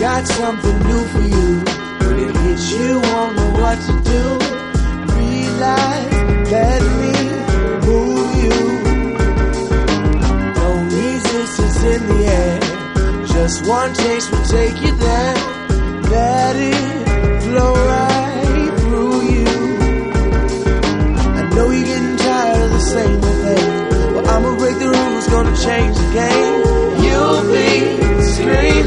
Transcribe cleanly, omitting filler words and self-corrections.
got something new for you. When it hits, you won't know what to do. Realize, let me move you. No resistance in the air. Just one taste will take you there. Let it flow right through you. I know you're getting tired of the same old thing. Well, I'ma break the rules, gonna change the game. You'll be screaming.